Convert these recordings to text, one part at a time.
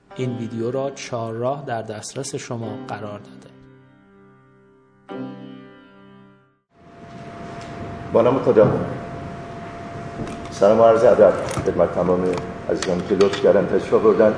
این ویدیو را چهارراه در دسترس شما قرار داده. با نام خدا. سلام و عرض ادب خدمت تمام عزیزان که لطف کردن تشریف آوردن.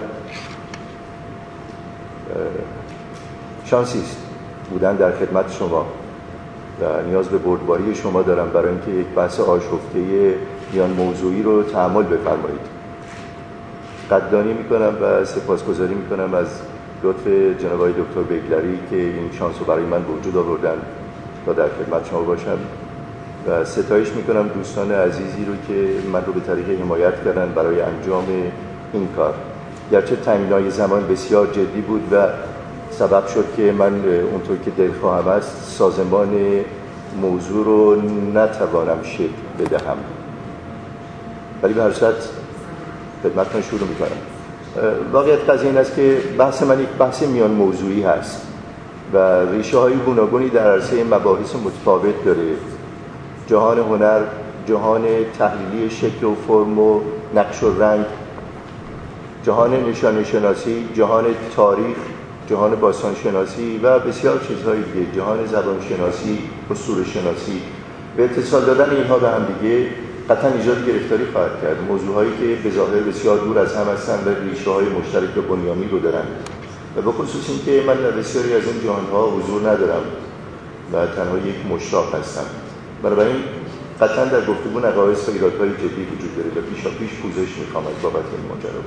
شانسی است بودن در خدمت شما و نیاز به بردباری شما دارم برای اینکه یک بحث آشفته میان موضوعی رو تحمل بفرمایید. قدردانی میکنم و سپاسگزاری میکنم از لطف جناب آقای دکتر بیگلری که این شانس رو برای من به وجود آوردن تا در خدمت شما باشم و ستایش میکنم دوستان عزیزی رو که من رو به طریق حمایت کردن برای انجام این کار. گرچه تنگنای زمان بسیار جدی بود و سبب شد که من اونطور که دلخواهم است سازمان موضوع رو نتوانم شکل بدهم، ولی به هر صورت خدمتتون شروع میکنم. واقعیت قضیه این است که بحث من یک بحث میان موضوعی هست و ریشه های گوناگونی در عرصه مباحث متفاوت داره. جهان هنر، جهان تحلیلی شکل و فرم و نقش و رنگ، جهان نشانه شناسی، جهان تاریخ، جهان باستان شناسی و بسیار چیزهای دیگه، جهان زبان شناسی، اسطوره شناسی. به اتصال دادن اینها به هم دیگه قطعا ایجاد گرفتاری خواهد کرد. موضوعهایی که به ظاهر بسیار دور از هم هستند و ریشه‌های مشترک و بنیانی رو دارن و به خصوص این که من در بسیاری از این جهان‌ها حضور ندارم و تنها یک مشتاق هستم. بنابراین قطعا در گفتگو نقایص و ایرادهای جدی وجود داره و پیش پوزش می‌خوام از بابت این ماجرا.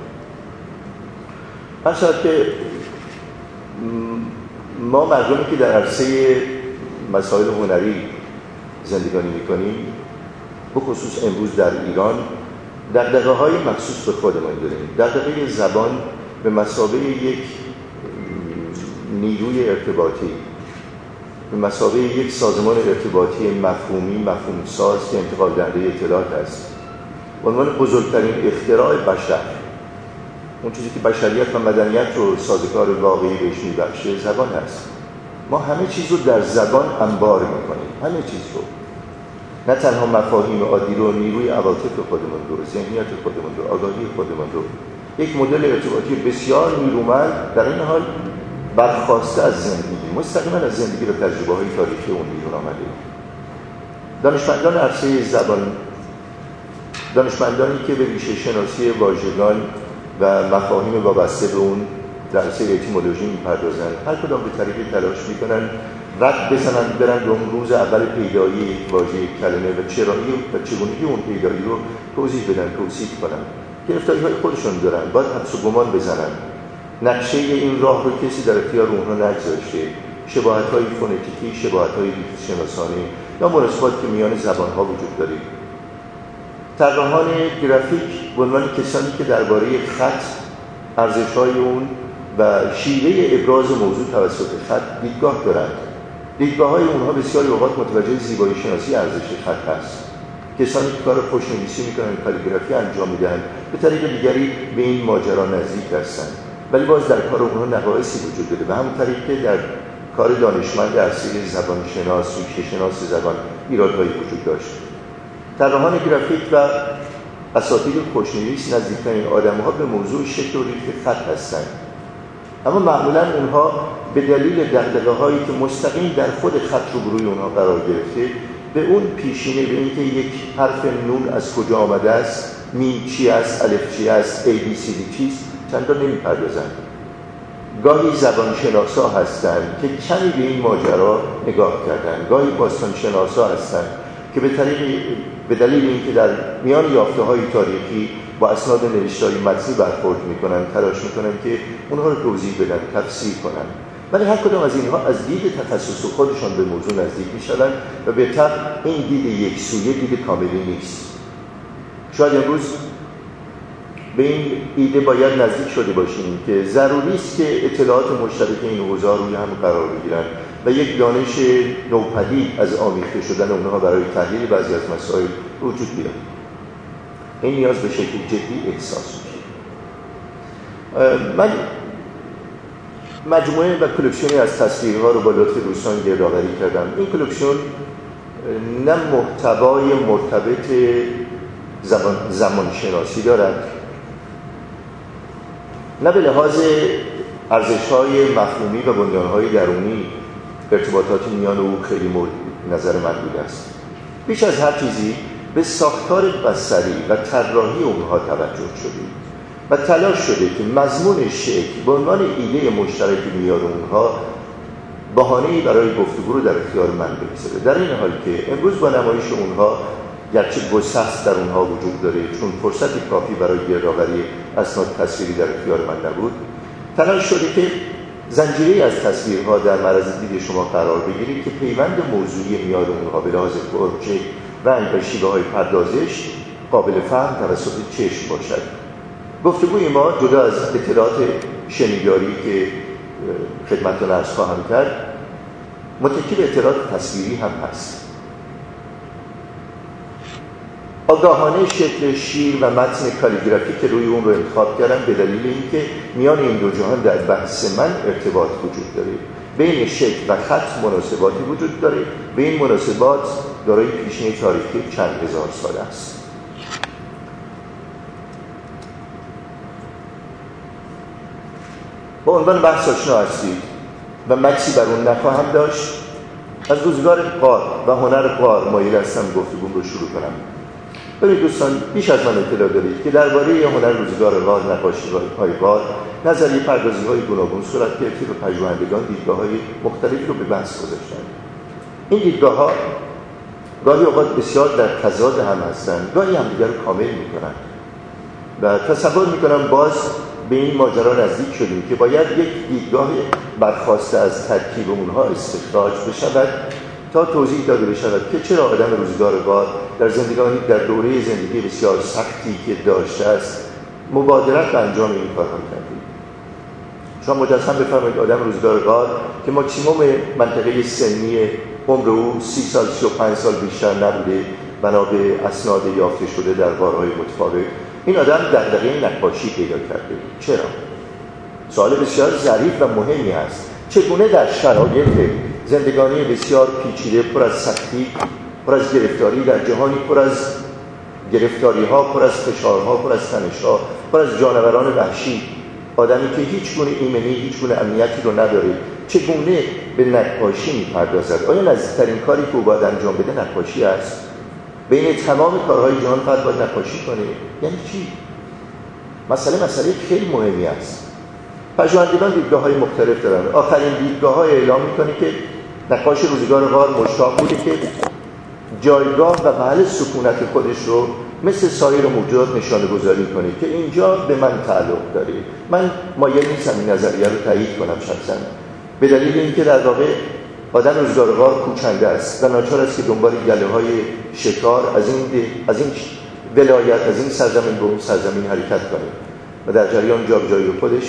هر شد که ما مردمی که در عرصه مسائل هنری زندگانی می‌کنیم، به خصوص امروز در ایران، دغدغه‌های مخصوص به خودمان داریم. دغدغه زبان به مثابه یک نیروی ارتباطی، به مثابه یک سازمان ارتباطی مفهومی، مفهومساز که انتقال دهنده اطلاعات است. به عنوان بزرگترین اختراع بشر، اون چیزی که بشریت و مدنیت رو سازگار واقعی بهش میبخشه زبان هست. ما همه چیز رو در زبان انبار میکنیم، همه چیز رو، نه تنها مفاهیم عادی رو، نیروی عواطف خودمون رو، ذهنیت خودمون رو، آگاهی خودمون رو. یک مدل ارتباطی بسیار نیرومند در این حال برخواسته از زندگی، مستقیما از زندگی و تجربه‌های تاریخی اون بیرون آمده. دانشمندان عرصه زبان، دانشمندانی که به ریشه شناسی واژگان و مفاهیم وابسته به اون در عرصه اتیمولوژی می‌پردازند، هر کدام به طریق تلاش می‌کنن رد بزنن، برن به اون روز اول پیدایی یک واژه، یک کلمه و چرایی و چگونگی اون پیدایی رو توضیح بدن، توصیف کنن. گرفتاری‌های خودشون دارن، باید حدس و گمان بزنن. نقشه این راه رو کسی در اختیار اونها نگذاشته. شباهت‌های فونتیکی، شباهت‌های شناسانه یا مناسبات که میان زبان‌ها وجود داره. طراحان گرافیک به عنوان کسانی که درباره خط، ارزش‌های اون و شیوه ابراز موضوع توسط خط دیدگاه دارند. دیدگاه‌های اونها بسیاری اوقات متوجه زیبایی شناسی ارزش خط هست. کسانی که کار خوشنویسی می‌کنند، کالیگرافی انجام می‌دهند، به طریق دیگری به این ماجرا نزدیک هستند. ولی باز در کار اونها نقایصی وجود داره. به همون طریق که در کار دانشمند عرصه زبان شناس، ریشه شناس زبان ایرادهایی وجود داشت. طراحان گرافیک و اساتید خوشنویس نزدیکترین آدم‌ها به موضوع شکل و ریخت خط هستند. اما معمولاً اونها به دلیل دغدغه‌هایی که مستقیم در خود خط روبروی اونها قرار گرفته، به اون پیشینه، به اینکه یک حرف نون از کجا آمده است، میم چی است، الف چی است، ABCD چیست، چندان نمی‌پردازند. گاهی زبانشناسا هستند که کمی به این ماجرا نگاه کردند، گاهی باستانشناسا هستند که به دلیل اینکه در میان یافته‌های تاریخی با اسناد نوشتاری متنی برخورد می‌کنند، تلاش می‌کنند که اونها رو توضیح بدن، تفسیر کنند. ولی هر کدام از اینها از دید تخصص خودشان به موضوع نزدیک می‌شوند و به طبع این دید یکسویه دید کاملی نیست. شاید امروز به این ایده باید نزدیک شده باشیم که ضروری است که اطلاعات مشترک این حوزه‌ها روی هم قرار بگیرند و یک دانش نوپدید از آمیخته شدن اونها برای تحلیل بعضی از مسائل وجود بیاد. این نیاز به شکل جدی احساس میشه. من مجموعه و کلکسیونی از تصویرها رو با لطف دوستان گردآوری کردم. این کلکسیون نه محتوای مرتبط زمان شناسی دارد، نه به لحاظ ارزش‌های مفهومی و بنیان‌های درونی ارتباطات میان او خیلی مورد نظر من بوده است. بیش از هر چیزی به ساختار بصری و طراحی اونها توجه شده و تلاش شده که مضمون شکل به عنوان ایده مشترک میان اونها بهانه‌ای برای گفتگو رو در اختیار من بگذاره. در این حال که امروز با نمایش اونها گرچه گسست در اونها وجود داره، چون فرصت کافی برای گردآوری اسناد تصویری در اختیار من نبود، تلاش شده که زنجیره‌ای از تصویرها در معرض دید شما قرار بگیرید که پیوند موضوعی میان اونها به لحاظ فرم، رنگ و شیوه‌های پردازش قابل فهم توسط چشم باشد. گفتگوی ما جدا از اطلاعات شنیداری که خدمتتون عرض خواهم کرد، متکی به اطلاعات تصویری هم هست. آگاهانه شکل شیر و متن کالیگرافی که روی اون رو انتخاب کردم به دلیل اینکه میان این دو جهان در بحث من ارتباط وجود داره. بین شکل و خط مناسباتی وجود داره و این مناسبات دارای پیشینه تاریخی چند هزار ساله است. با عنوان بحث آشنا هستید و مکسی بر اون نخواهم داشت. از روزگار غار و هنر غار مایل هستم گفتگوم رو شروع کنم. ببینید دوستان، بیش از من اطلاع دارید که درباره هنر روزگار غار، نقاشی‌های غار، نظریه پردازی‌های گوناگون صورت گرفته و پژوهندگان دیدگاه‌های مختلفی رو به بحث گذاشتند. این دیدگاه‌ها گاهی اوقات بسیار در تضاد هم هستند، گاهی همدیگر رو کامل می‌کنند. و تصور می‌کنم باز به این ماجرا نزدیک شدیم که باید یک دیدگاه برخواسته از ترکیب اونها استخراج بشود تا توضیح داده بشود که چرا آدم روزگار غار در دوره زندگی بسیار سختی که داشته است مبادرت به انجام این کار هم کرده. شما مجسم بفرمایید آدم روزگار غار که ماکسیموم منطقه سنی عمر او 30 سال 35 سال بیشتر نبوده بنا به اسناد یافته شده در غارهای متفاوت، این آدم دغدغه نقاشی پیدا کرده. چرا؟ سوال بسیار ظریف و مهمی است. چگونه در شرایط زندگانی بسیار پیچیده، پر از سختی، پر از گرفتاری، در جهانی پر از گرفتاری‌ها، پر از فشارها، پر از تنش‌ها، پر از جانوران وحشی، آدمی که هیچ گونه ایمنی، هیچ گونه امنیتی رو نداره، چگونه به نقاشی می‌پردازد؟ آیا نزدیکترین کاری که او باید انجام بده نقاشی است؟ بین تمام کارهای جهان فقط باید نقاشی کنه؟ یعنی چی؟ مسئله خیلی مهمی است. پژوهندگان دیدگاه‌های مختلف دارند. آخرین دیدگاه‌ها اعلام می‌کنه که نقاش روزگار غار مشتاق بوده که جایگاه و محل سکونت خودش رو مثل سایر موجودات نشانه‌گذاری کنه که اینجا به من تعلق داره. من مایل نیستم این نظریه رو تایید کنم شخصاً، به دلیل اینکه در واقع آدم روزگار غار کوچنده است و ناچار است که دنبال گله‌های شکار از این ولایت، از این سرزمین به اون سرزمین حرکت کنه و در جریان جابجایی خودش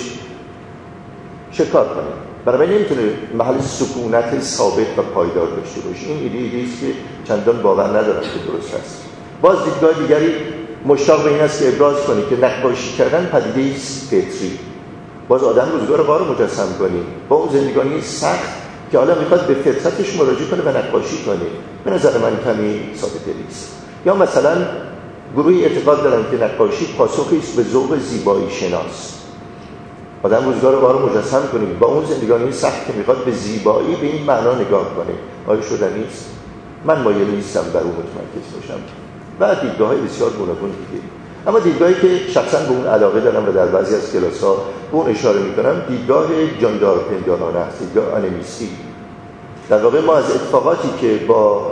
شکار کنه. برای نمیتونه محل سکونت ثابت و پایدار داشته باشه. این ایده است که چندان باور ندارم که درست است. باز دیدگاه دیگری مشتاق به این است که ابراز کنه که نقاشی کردن پدیده است فطری. باز آدم روزگار غار رو مجسم کنیم با اون زندگانی سخت که حالا میخواد به فطرتش مراجعه کنه و نقاشی کنه، به نظر من کمی ساده‌دلی است. یا مثلا گروهی اعتقاد دارن که نقاشی پاسخی است به ذوق زیبایی شناس. آدم روزگار غار رو مجسم کنیم با اون زندگانی سخت که میخواد به زیبایی به این معنا نگاه کنه، آیا شدنی است؟ من مایل نیستم بر اون متمرکز باشم. بعد دیدگاه‌های بسیار گوناگون دیگه، اما دیدگاهی که شخصا به اون علاقه دارم و در بعضی از کلاس‌ها به اون اشاره می‌کنم، دیدگاه جاندار پندارانه است، دیدگاه آنمیستی. در واقع ما از اتفاقاتی که با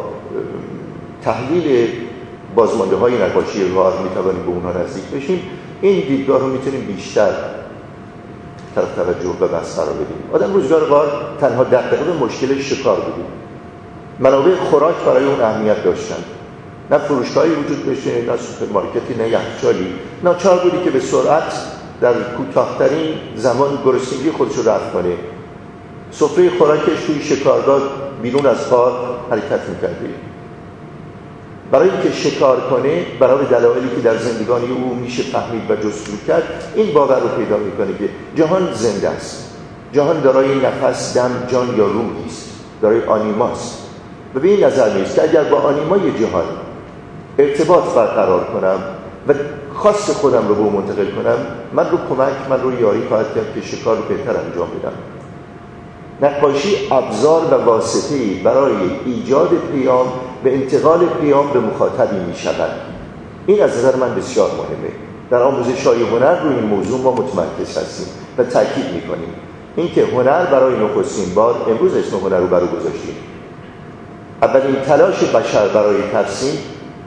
تحلیل بازمانده‌های نقاشی غار می‌توانیم به اونها نزدیک بشیم، این دیدگاه رو می‌تونیم بیشتر طرف توجه و بحث قرار بدیم. آدم روزگار غار تنها دغدغه به مشکل شکار بود. منابع خوراک برای اون اهمیت داشتن. نه فروشگاهی وجود داشته، نه سوپرمارکتی، نه یخچالی. ناچار بودی که به سرعت در کوتاه‌ترین زمان گرسنگی خودش رو رفع کنه. سفره خوراکش توی شکارگاه بیرون از غار حرکت می‌کرده. برای اینکه شکار کنه، برای دلایلی که در زندگانی او میشه فهمید و جستجو کرد، این باور رو پیدا می‌کنه که جهان زنده است. جهان دارای نفس، دم، جان یا روحی است، دارای آنیماست. و به این نظر میاد که اگر با آنیمای جهان ارتباط برقرار کنم و خاص خودم رو به اون منتقل کنم، من رو یاری خواهد کرد که شکار رو بهتر انجام بدم. نقاشی ابزار و واسطه‌ای برای ایجاد پیام و انتقال پیام به مخاطبی می شود. این از نظر من بسیار مهمه. در آموزش‌های هنر روی این موضوع ما متمرکز هستیم و تاکید می‌کنیم اینکه هنر برای نخستین بار، امروز اسم هنر رو برای گذاشتیم، اولین تلاش بشر برای ترسیم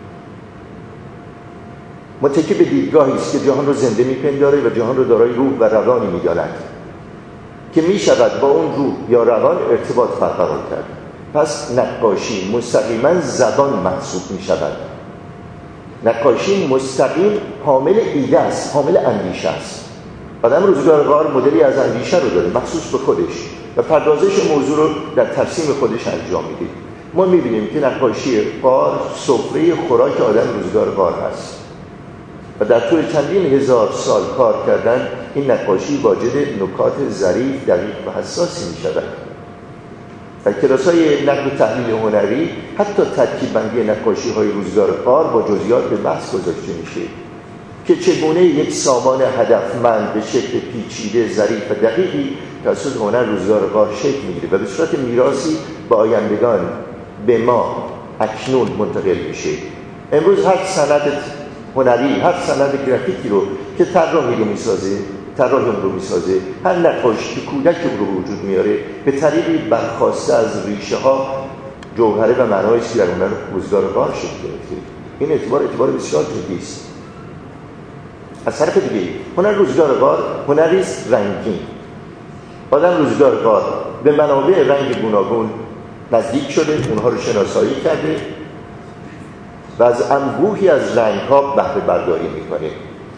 متکی به دیدگاهی است که جهان رو زنده می‌پنداره و جهان رو دارای روح و روانی می‌داند که می‌شود با اون روح یا روان ارتباط برقرار کرد. پس نقاشی مستقیما زبان محسوب می‌شود. نقاشی مستقیم حامل ایده است، حامل اندیشه است. آدم روزگار غار مدلی از اندیشه رو داره مخصوص به خودش و پردازش موضوع رو در ترسیم خودش انجام میده. ما می‌بینیم که نقاشی غار سفره خوراک آدم روزگار غار هست و در طول چندین هزار سال کار کردن این نقاشی واجد نکات ظریف، دقیق و حساسی می‌شود. در کلاس‌های نقد و تحلیل هنری حتی ترکیب بندی نقاشی‌های روزگار غار با جزئیات به بحث گذاشته میشه که چگونه یک سامان هدفمند به شکل پیچیده، ظریف و دقیقی توسط هنر روزگار غار شکل می‌گیره و به صورت میراثی به آیندگان، به ما اکنون منتقل میشه. امروز هر سند هنری، هر سند گرافیکی رو که طراحی رو میسازه، هر نقاشی که کودک رو وجود میاره به طریقی برخواسته از ریشه ها، جوهره و معنایی است که در هنر روزگار غار شکل گرفته. این اعتبار بسیار جدی است. از طرف دیگه هنر روزگار غار هنری است رنگین. آدم روزگار غار به منابع رنگ گوناگون نزدیک شده، اونها رو شناسایی کرده و از انبوهی از رنگ‌ها بهره برداری می‌کنه.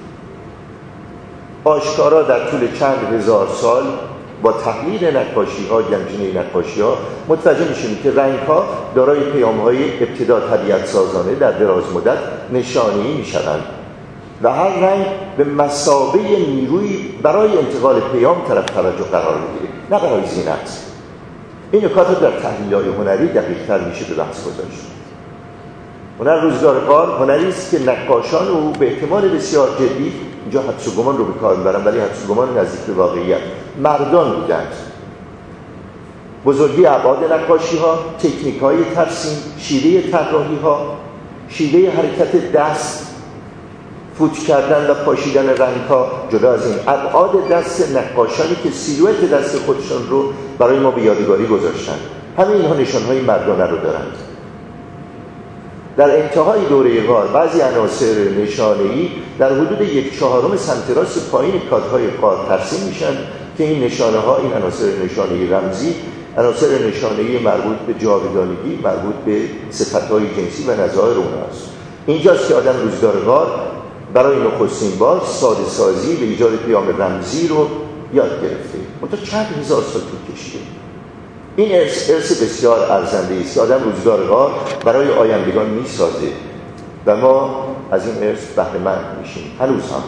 آشکارا در طول چند هزار سال با تحلیل نقاشی‌ها، گنجینه نقاشی‌ها متوجه میشیم که رنگ‌ها دارای پیام‌های ابتدا طبیعت سازانه در دراز مدت نشانه‌ای می‌شوند و هر رنگ به مثابه نیروی برای انتقال پیام طرف توجه قرار می‌گیره، نه برای زینت. این نکات در تحلیل‌های هنری دقیق‌تر میشه به بحث گذاشت. هنر روزگار غار هنری است که نقاشان او به احتمال بسیار جدی، اینجا حدس و گمان رو به کار می‌برم ولی حدس و گمان نزدیک به واقعیت، مردان بودند. بزرگی ابعاد نقاشی‌ها، تکنیک‌های ترسیم، شیوه طراحی‌ها، شیوه حرکت دست، فوت کردن و پاشیدن رنگ‌ها، جدا از این ابعاد دست نقاشانی که سیلوئت دست خودشان رو برای ما به یادگاری گذاشتند، همه اینها نشان‌های مردانه رو دارند. در انتهای دوره غار بعضی عناصر نشانه‌ای در حدود 1/4 سمت راست پایین کادهای غار ترسیم میشن که این نشانه‌ها، این عناصر نشانه‌ای رمزی، عناصر نشانه‌ای مربوط به جاودانگی، مربوط به صفت‌های جنسی و نظایر اونهاست. اینجاست که آدم روزگار غار برای نخستین بار ساده سازی و ایجاد پیام رمزی رو یاد گرفته. منتها چند هزار سال طول کشیده. این ارث بسیار ارزنده است که آدم روزگار غار برای آیندگان میسازه و ما از این ارث بهره مند میشیم. هنوز هم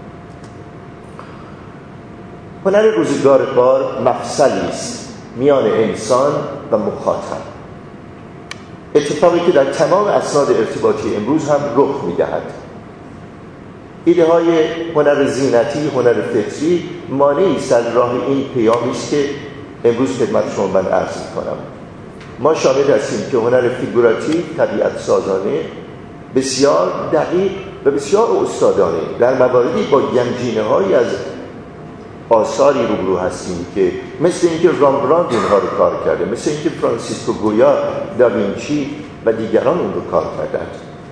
هنر روزگار غار مفصلی است میان انسان و مخاطب، اتفاقی که در تمام اسناد ارتباطی امروز هم رخ میدهد. ایده های هنر زینتی، هنر فطری مانعی است در راه این پیامی است که امروز خدمت شما من عرض می‌کنم. ما شاهد هستیم که هنر فیگوراتیو، طبیعت سازانه، بسیار دقیق و بسیار استادانه در مواردی با گنجینه‌هایی از آثاری روبرو هستیم که مثل اینکه رامبراند اینها رو کار کرده، مثل اینکه فرانسیسکو گویا، داوینچی و دیگران اون رو کار کردند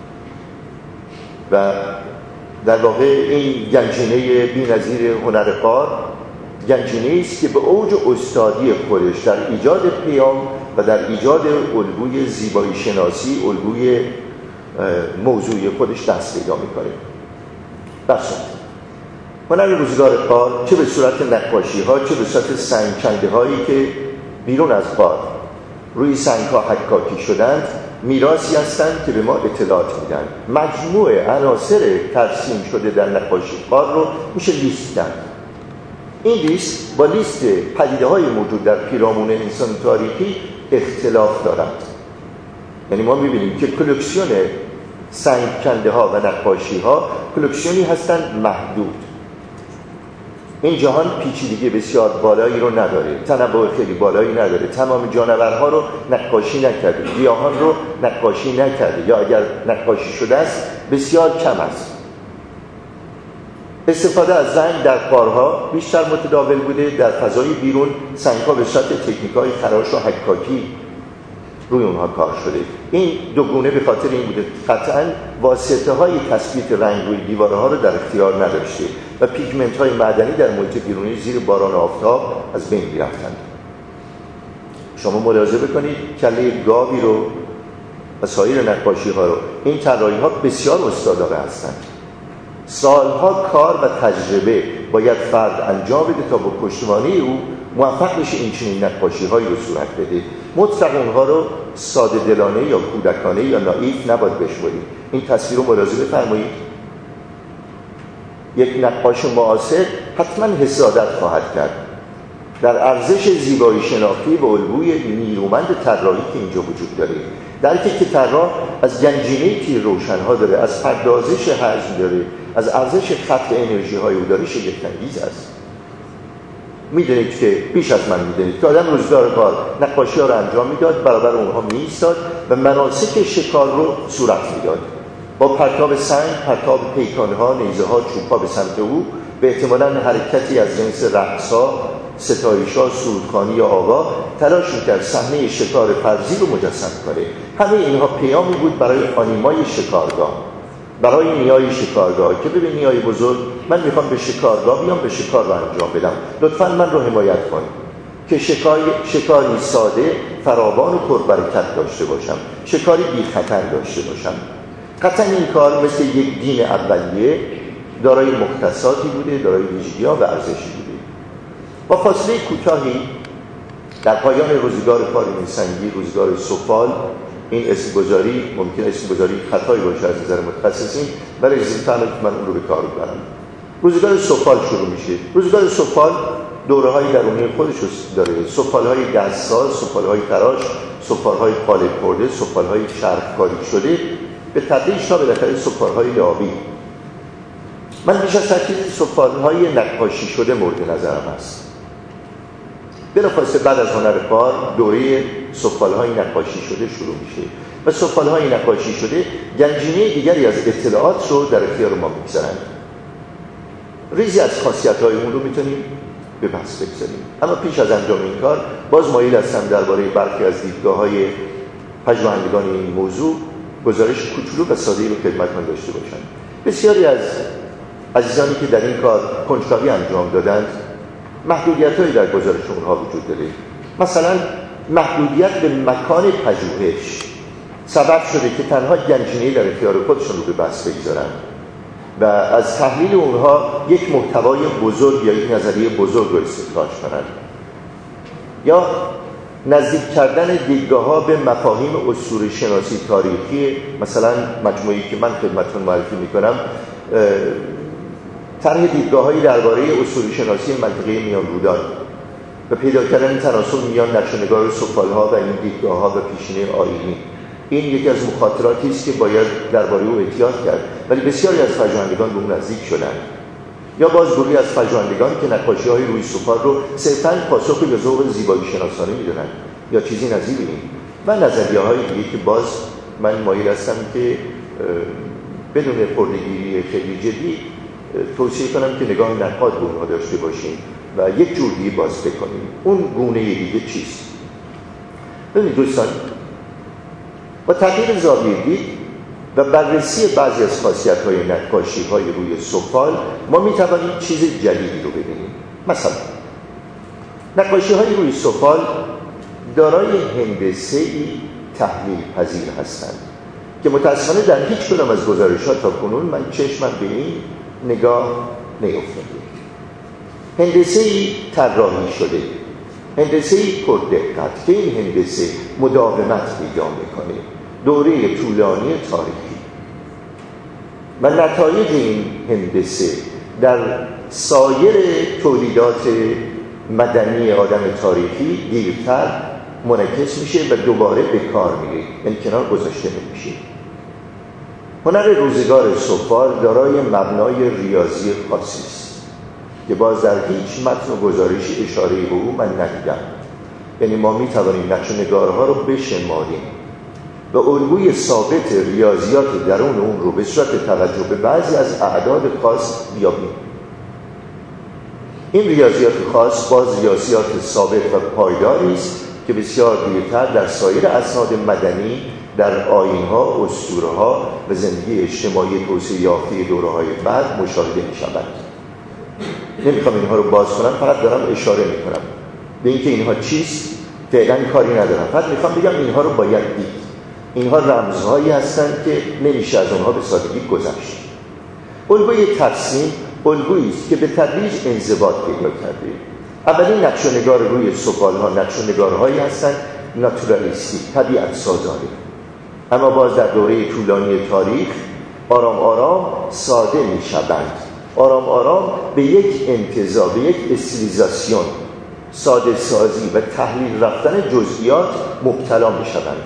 و در واقع این گنجینه بی‌نظیر هنر غار گنجینه‌ای است که به اوج استادی خودش در ایجاد پیام و در ایجاد الگوی زیبایی شناسی، الگوی موضوعی خودش دست پیدا می‌کنه. بسیار هنر روزگار غار چه به صورت نقاشی‌ها، چه به صورت سنگ‌کنده‌هایی که بیرون از غار روی سنگ‌ها حکاکی شدند، میراثی هستند که به ما اطلاعات میدن. مجموعه عناصر ترسیم شده در نقاشی غار رو میشه لیست کرد. این لیست با لیست پدیده‌های موجود در پیرامون انسان تاریخی اختلاف دارد. یعنی ما می‌بینیم که کلکسیون سنگ کنده ها و نقاشی ها کلکسیونی هستند محدود. این جهان پیچیدگی بسیار بالایی رو نداره، تنوع خیلی بالایی نداره، تمام جانورها رو نقاشی نکرده، گیاهان رو نقاشی نکرده، یا اگر نقاشی شده است بسیار کم است. استفاده از زنگ در کارها بیشتر متداول بوده. در فضای بیرون سنگ‌ها به صورت تکنیک‌های خراش و حکاکی روی اونها کار شده. این دو گونه به خاطر این بوده قطعاً واسطه‌های تثبیت رنگ روی دیوارها رو در اختیار نداشته و پیگمنت‌های معدنی در محیط بیرونی زیر باران آفتاب از بین می‌رفتند. شما ملاحظه بکنید کله گاوی رو و سایر نقاشی‌ها رو این طراحی‌ها بسیار استادانه هستند. سالها کار و تجربه باید فرد انجام بده تا با پشتوانه او موفق بشه این چنین نقاشی‌هایی رو صورت بده. مطلق اونها رو ساده دلانه یا کودکانه یا نائیف نباید بشمرید. این تصویر رو ملاحظه بفرمایید. یک نقاش معاصر حتما حسادت خواهد کرد در ارزش زیبایی شناختی و الگوی نیرومند طراحی که اینجا وجود داره. درکی که طراح از گنجینه تیر روشن‌ها داره، از پردازش حجم داره، از ارزش خط انرژی‌های او داره، شگفت‌انگیز است. میدونید که بیش از من میدونید که آدم روزگار کار نقاشی‌ها رو انجام میداد، برابر اونها می‌ایستاد و مناسک شکار رو صورت میداد. با پرتاب سنگ، پرتاب پیکان‌ها، نیزه‌ها، چوب‌ها به سمت او به احتمالاً حرکتی از جنس رقص‌ها، ستایش‌ها، سرودخوانی یا آوا تلاش می‌کرد صحنه شکار فرضی رو مجسم کنه. همه اینها پیامی بود برای آنیمای شکارگاه، برای نیای شکارگاه که ببین نیای بزرگ من میخوام به شکارگاه بیام، به شکار رو انجام بدم، لطفاً من رو حمایت کن که شکاری ساده، فراوان و پربرکت داشته باشم، شکاری بی خطر داشته باشم. قطعاً این کار مثل یک دین اولیه دارای مختصاتی بوده، دارای ویژگی‌ها و ارزشی بوده. با فاصله کوتاهی در پایان روزگار پارینسنگی، روزگار سفال، این اسمگذاری ممکن اسمگذاری خطایی باشه از نظر متخصصین، ولی اجازه فرمایید که من اون رو به کار ببرم. روزگار سفال شروع میشه. روزگار سفال دوره‌های درونی خودش داره. سفال‌های دستساز، سفال‌های تراش، سفال‌های قالب خورده، سفال‌های چرخکاری شده، به تدریج تا بالاخره سفال‌های لابی. من بیش از هر چیزی سفال‌های نقاشی شده مورد نظرم است. بلافاصله بعد از هنر کار دوره سفال‌های نقاشی شده شروع میشه و سفال‌های نقاشی شده گنجینه دیگری از اطلاعات رو در اختیار ما میگذارند. ریزی از خاصیت‌های اون رو میتونیم به بحث بگذاریم، اما پیش از انجام این کار باز مایل هستم درباره برخی از دیدگاه‌های پژوهندگان این موضوع گزارش کوچولو و ساده‌ای رو خدمتتون داشته باشم. بسیاری از عزیزانی که در این کار کنجکاوی انجام دادند محدودیت‌هایی در گزارش اونها وجود داره. مثلا محدودیت به مکان پژوهش سبب شده که تنها گنجینه‌ای در اختیار خودشون رو به بحث بگذارن و از تحلیل اونها یک محتوای بزرگ یا یک نظریه بزرگ رو استخراج کنند، یا نزدیک کردن دیدگاه‌ها به مفاهیم اسطوره‌شناسی تاریخی. مثلا مجموعه‌ای که من خدمتتون معرفی می‌کنم طرح دیدگاه‌هایی درباره اسطوره‌شناسی منطقه میان رودان و پیدا کردن تناسب میان نقشه‌نگار سفال‌ها و این دیدگاه‌ها و پیشینه آیینی. این یکی از مخاطراتی است که باید درباره او احتیاط کرد، ولی بسیاری از پژوهندگان به اون نزدیک شدند. یا باز گروهی از پژوهندگان که نقاشی‌های روی سفال رو صرفاً پاسخ به ذوق زیبایی شناسانه می‌دونن یا چیزی نظیر این و نظریه‌های دیگه که باز من مایل هستم که بدون خردگیری خیلی جدی توصیه کنم که نگاه نقاد به اونها داشته باشیم و یک جور دیگه باز بکنیم. اون گونه دیگه چیست؟ ببینید دوستان، با تغییر زاویه دید و بررسی بعضی از خاصیت‌های نقاشی‌های روی سفال ما می‌توانیم چیز جدیدی رو ببینیم. مثلا نقاشی‌های روی سفال دارای هندسه‌ای تحلیل پذیر هستند که متأسفانه در هیچ کدام از گزارشات تا کنون من چشمم به این نگاه نیفتاده. هندسه‌ای طراحی شده، هندسه‌ای پردقت که این هندسه مداومت پیدا می‌کنه، دوره طولانی تاریخی و نتایج این هندسه در سایر تولیدات مدنی آدم تاریخی دیرتر منعکس میشه و دوباره به کار میره، یعنی کنار گذاشته نمیشه. هنر روزگار سفال دارای مبنای ریاضی خاصی است که باز در هیچ متن و گزارشی اشاره به او من ندیدم. یعنی ما می توانیم نقش و نگارها رو بشماریم و الگوی ثابت ریاضیات درون اون رو به صورت توجه به بعضی از اعداد خاص بیابیم. این ریاضیات خاص باز ریاضیات ثابت و پایداری است که بسیار دیرتر در سایر اسناد مدنی، در آیین‌ها، اسطوره‌ها و زندگی اجتماعی توسعه یافته دوره‌های بعد مشاهده می‌شود. نمی‌خوام اینها رو باز کنم، فقط دارم اشاره می‌کنم به اینکه اینها چیست. فعلا کاری ندارم، فقط می‌خوام بگم اینها رو باید دید. اینها رمزهایی هستند که نمیشه از آنها به سادگی گذشت. الگوی ترسیم الگویی است که به تدریج انضباط پیدا کرده. اولین نقش و نگار روی سفال‌ها نقش و نگارهایی هستند ناتورالیستی، طبیعت سازانه، اما باز در دوره طولانی تاریخ آرام آرام ساده می‌شوند. آرام آرام به یک انتزاع، به یک استیلیزاسیون، ساده سازی و تحلیل رفتن جزئیات مبتلا می‌شوند.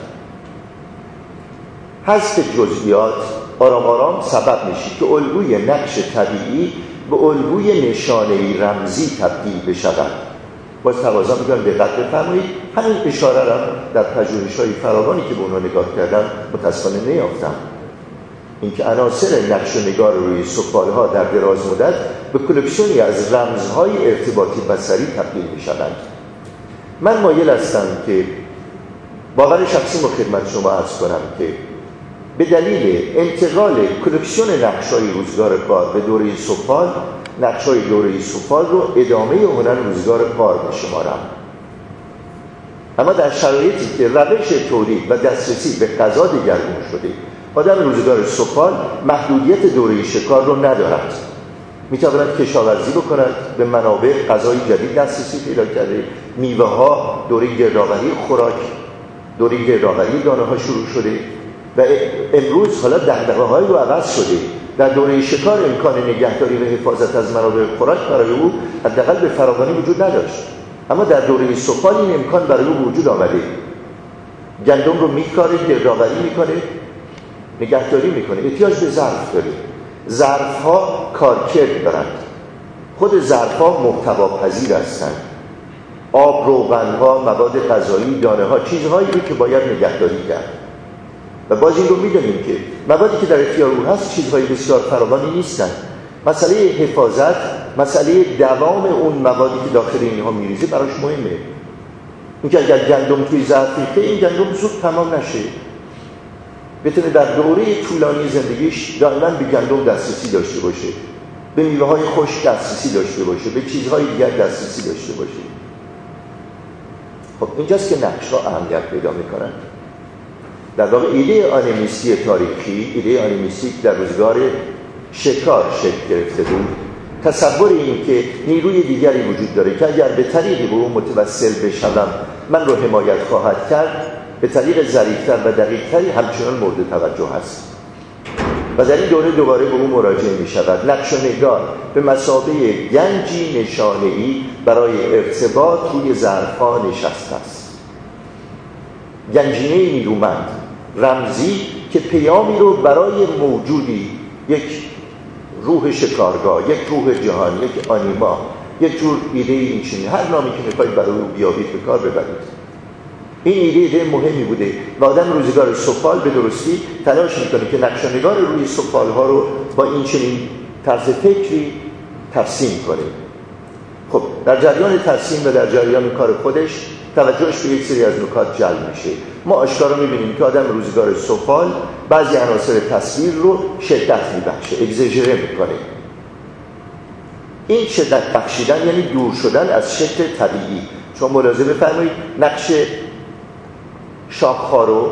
حذف جزئیات آرام آرام سبب میشه که الگوی نقش طبیعی به الگوی نشانه‌ای رمزی تبدیل بشود. باز تقاضا می‌کنم دقت بفرمایید. همین اشاره را در پژوهش‌های فراوانی که به اونها نگاه کردم متأسفانه نیافتم. اینکه عناصر نقش و نگار روی سفال‌ها در دراز مدت به کلکسیونی از رمزهای ارتباطی بصری تبدیل بشوند. من مایل هستم که باور شخصی رو خدمت شما عرض کنم که به دلیل انتقال کلکسیون نقش‌های روزگار پار به دوره سفال، نقش‌های دوره سفال رو ادامه هنر روزگار پار بشمارم. اما در شرایطی که روش تولید و دسترسی به غذا دگرگون شده، آدم روزگار سفال محدودیت دوره شکار رو ندارد. می‌تواند کشاورزی بکند، به منابع غذای جدید دسترسی پیدا کرده، میوه‌ها، دوره گردآوری خوراک، دوره گردآوری دانه‌ها شروع شده و امروز حالا دغدغه‌های رو عوض شده. در دوره شکار امکان نگهداری و حفاظت از منابع خوراک برای او حداقل به فراوانی وجود نداشت، اما در دوره سفال این امکان برای او وجود آمده. گندم رو میکاره، گردآوری میکنه، نگهداری میکنه، احتیاج به ظرف داره. ظرف‌ها کارکرد دارند، خود ظرف‌ها محتواپذیر هستند. آب، روغن‌ها، مواد غذایی، دانه‌ها، چیزهایی که باید نگهداری کرد. و باز این رو می‌دونیم که موادی که در اختیار او هست چیزهای بسیار فراوانی نیستند. مسئله حفاظت، مسئله دوام اون موادی که داخل اینها میریزه براش مهمه. اینکه اگر گندم توی ظرف ریخته، این گندم زود تمام نشه، بتونه در دوره طولانی زندگیش دائما به گندم دسترسی داشته باشه، به میوه‌های خشک دسترسی داشته باشه، به چیزهای دیگر دسترسی داشته باشه. خب اینجاست که نقش‌ها اهمیت پیدا می‌کنن. در واقع ایده آنیمیستی تاریخی، ایده آنیمیستی که در روزگار شکار شکل گرفته بود، تصور این که نیروی دیگری وجود داره که اگر به طریقی به اون متوسل بشم من رو حمایت خواهد کرد، به طریق ظریف‌تر و دقیق‌تری همچنان مورد توجه هست و در این دوره دوباره به اون مراجعه می شود. نقش و نگار به مثابه گنجی نشانه‌ای برای ارتباط روی ظرف‌ها نشسته است. گنجینه نیرومند، رمزی که پیامی رو برای موجودی، یک روح شکارگاه، یک روح جهان، یک آنیما، یک جور ایده اینچنین، هر نامی که میخواید برای او بیابید به کار ببرید. این ایده مهمی بوده و آدم روزگار سفال به درستی تلاش میکنه که نقش و نگار روی سفالها رو با این چنین طرز فکری ترسیم کنه. خب در جریان ترسیم و در جریان کار خودش توجهش به یک سری از نکات جلب میشه. ما آشکارا میبینیم که آدم روزگار سفال بعضی عناصر تصویر رو شدت میبخشه، اگزاژره میکنه. این شدت بخشیدن یعنی دور شدن از شکل طبیعی. چون ملاحظه بفرمایید نقش شاخه‌ها رو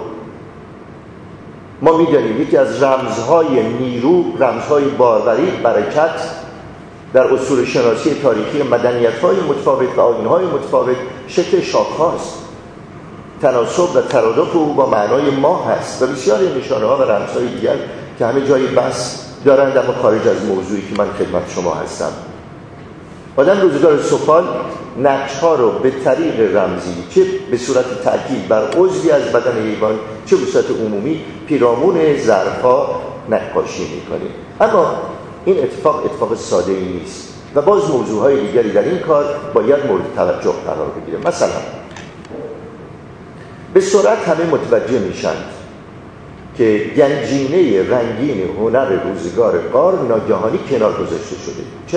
ما می‌دانیم یکی از رمزهای نیرو، رمزهای باروری، برکت در اصول شناسی تاریخی مدنیت‌های متفاوت و آیین‌های متفاوت شکل شاخه‌هاست. تناسب و ترادف او با معنای ما هست و بسیار نشانه‌ها و رمزهای دیگر که همه جای بحث دارند اما خارج از موضوعی که من خدمت شما هستم. آدم روزگار سفال نقش‌ها رو به طریق رمزی، چه به صورت تأکید بر عضوی از بدن حیوان، چه به صورت عمومی، پیرامون ظرف‌ها نقاشی میکنیم. اما این اتفاق ساده ای نیست و باز موضوعهای دیگری در این کار باید مورد توجه قرار بگیره. مثلا به سرعت همه متوجه میشن که گنجینه رنگین هنر روزگار غار ناگهانی کنار گذاشته شده.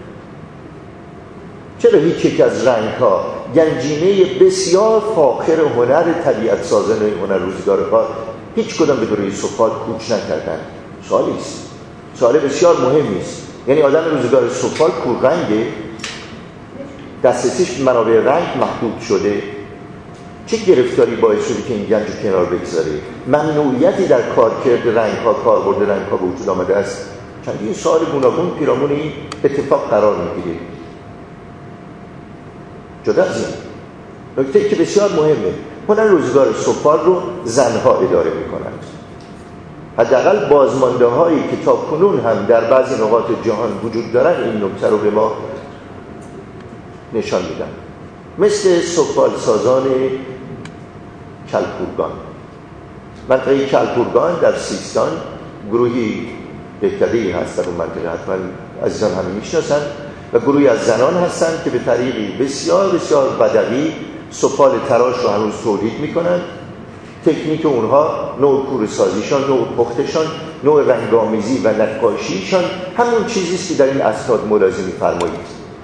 چرا هیچ یک از رنگ‌ها گنجینه بسیار فاخر هنر طبیعت سازانه هنر روزگار غار هیچ کدام به روی سفال کوچ نکردن؟ سوالی است، سوال بسیار مهمی است. یعنی آدم روزگار سفال کوررنگه، دسترسیش منابع رنگ محدود شده، چه گرفتاری باعث شده که این گنج رو کنار بگذاره؟ ممنوعیتی در کارکرد رنگ‌ها، کاربرد رنگ‌ها به وجود آمده است. چندین سوال گوناگون پیرامون این اتفاق قرار می‌گیره. جدا از این نکته که بسیار مهمه، هنر روزگار سفال رو زنها اداره می‌کنند. حداقل بازمانده‌هایی که تا کنون هم در بعضی نقاط جهان وجود دارن این نکته رو به ما نشان میدن. مثل سفال سازان کلپورگان. منطقه کلپورگان در سیستان گروهی دهکده‌ای هست در اون منطقه، حتما عزیزان همه میشناسن، و گروهی از زنان هستند که به طریقی بسیار بسیار بدوی سفال تراش رو هنوز تولید میکنن. تکنیک اونها، نوع کوره‌سازیشان، نوع پختشان، نوع رنگامیزی و نقاشیشان همون چیزیست که در این اسناد ملاحظه می‌فرمایید.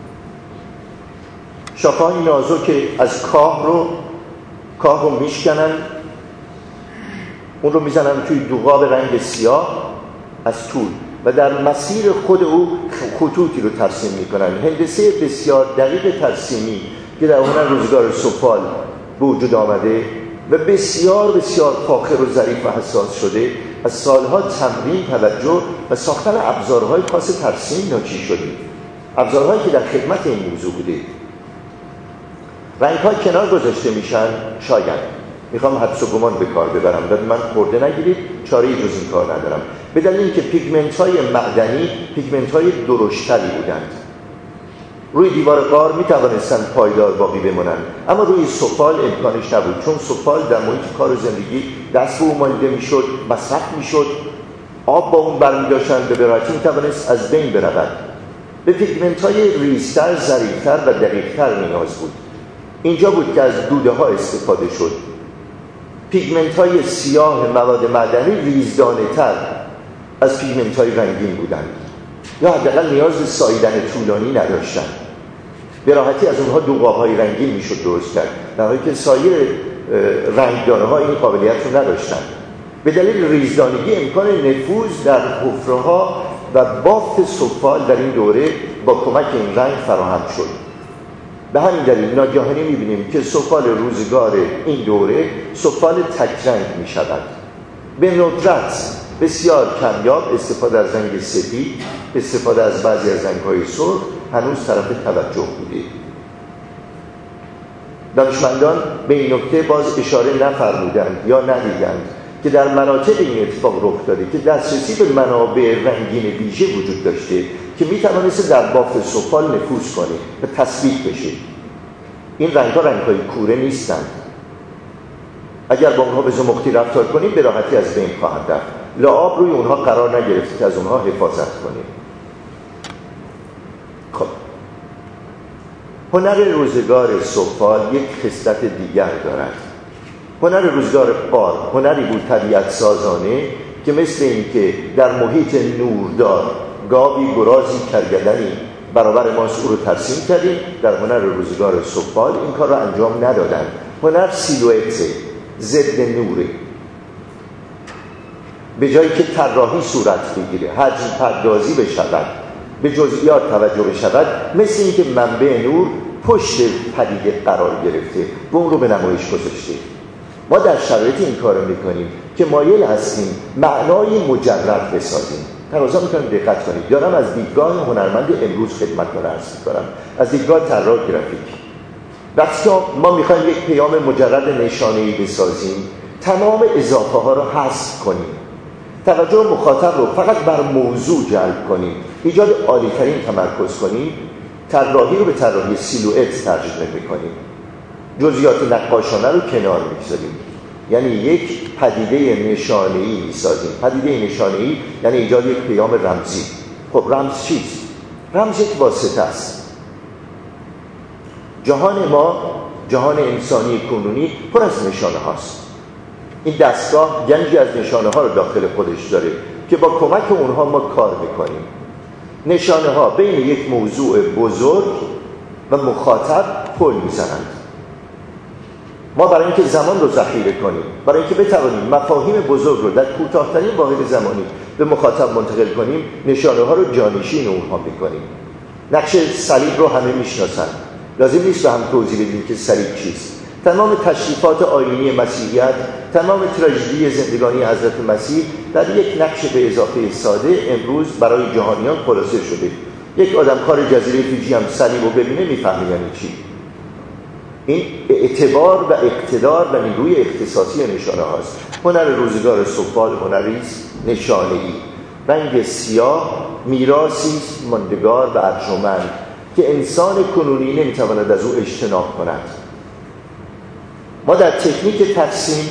شاخه‌های نازک از کاه رو میشکنن، اون رو میزنن توی دوغاب رنگ سیاه از طول و در مسیر خود او خطوطی رو ترسیم میکنن. هندسه بسیار دقیق ترسیمی که در هنر روزگار سفال به وجود آمده و بسیار بسیار فاخر و ظریف و حساس شده، از سالها تمرین، توجه و ساختن ابزارهای خاص ترسیم ناچیز شده، ابزارهایی که در خدمت این موضوع بوده. رنگ‌ها کنار گذاشته میشن. شاید میخوام حدس و گمان به کار ببرم، من خورده نگیرید، چاره‌ای جز این کار ندارم، به دلیل اینکه پیگمنت‌های معدنی پیگمنت‌های درشتری بودند. روی دیوار غار میتوانستند پایدار باقی بمانند، اما روی سفال امکانش نبود، چون سفال در محیط کار و زندگی دست به او مالیده میشد، مصرف میشد، آب با اون برمی‌داشتند و به راحتی میتوانست از بین برود. به پیگمنت‌های ریزتر، ظریف‌تر و دقیق‌تر نیاز بود. اینجا بود که از دوده ها استفاده شد. پیگمنت های سیاه مواد معدنی ریزدانه تر از پیگمنت های رنگین بودند، یا حداقل نیاز به ساییدن طولانی نداشتند. به راحتی از اونها دوغاب های رنگین میشد درست کرد، در حالی که سایر رنگدانه ها این قابلیت رو نداشتند. به دلیل ریزدانگی امکان نفوذ در حفره ها و بافت سفال در این دوره با کمک این رنگ فراهم شد. به همین دلیل ناگهانی می‌بینیم که سفال روزگار این دوره سفال تکرنگ می‌شود. به ندرت بسیار کمیاب استفاده از رنگ سفید، استفاده از بعضی از رنگ‌های سرخ هنوز طرف توجه بوده. دانشمندان به این نکته باز اشاره نفرمودند یا ندیدند که در مناطق این اتفاق رخ داده که دسترسی به منابع رنگین ویژه وجود داشته که میتوانست در بافت سفال نفوذ کنه و تثبیت بشه. این رنگ‌ها رنگ‌های کوره نیستند. اگر با اونها به زمختی رفتار کنیم به راحتی از بین خواهند رفت. لعاب روی اونها قرار نگرفته که از اونها حفاظت کنیم. خب هنر روزگار سفال یک خصلت دیگر دارد. هنر روزگار غار هنری بود طبیعت سازانه که مثل این که در محیط نوردار گاوی، گرازی، کرگدنی برابر ماست او رو ترسیم کردیم، در هنر روزگار سفال این کار رو انجام ندادن. هنر سیلوئته، ضد نوره. به جایی که طراحی صورت بگیره، حجم پردازی بشود، به جزئیات توجه بشود، مثل این که منبع نور پشت پدیده قرار گرفته و اون رو به نمایش گذاشته. ما در شرایط این کار رو میکنیم که مایل هستیم معنای مجرد بسازیم. تقاضا میکنم دقت کنید. دارم از دیدگاه هنرمند امروز خدمتتون عرض میکنم، از دیدگاه طراح گرافیک. وقتی ما میخوایم یک پیام مجرد نشانه‌ای بسازیم، تمام اضافه ها رو حذف کنیم، توجه مخاطب رو فقط بر موضوع جلب کنیم، ایجاد عالی‌ترین تمرکز کنیم، طراحی رو به طراحی سیلوئت ترجمه میکنیم، جزئیات نقاشانه رو کنار میگذاریم. یعنی یک پدیده نشانه‌ای می‌سازیم. پدیده نشانه‌ای یعنی ایجاد یک پیام رمزی. خب رمز چیست؟ رمز یک واسطه است. جهان ما، جهان انسانی کنونی پر از نشانه هاست. این دستگاه گنجی از نشانه ها رو داخل خودش داره که با کمک اونها ما کار میکنیم. نشانه ها بین یک موضوع بزرگ و مخاطب پل میزنند. ما برای اینکه زمان رو ذخیره کنیم، برای اینکه بتوانیم مفاهیم بزرگ رو در کوتاه‌ترین واحد زمانی به مخاطب منتقل کنیم، نشانه ها رو جانشین اونها میکنیم. نقش صلیب رو همه میشناسن، لازم نیست به هم توضیح بدیم که صلیب چیست. تمام تشریفات آیینی مسیحیت، تمام تراژدی زندگانی حضرت مسیح در یک نقش به اضافه ساده امروز برای جهانیان خلاصه شده. یک آدمخوار جزیره فیجی هم صلیب رو ببینه میفهمه یعنی چی. این اعتبار و اقتدار و نیروی اختصاصی نشانه هاست. هنر روزگار سفال هنری است نشانه‌ای. رنگ سیاه میراثی است ماندگار و ارجمند که انسان کنونی نمیتواند از او اجتناب کند. ما در تکنیک ترسیم،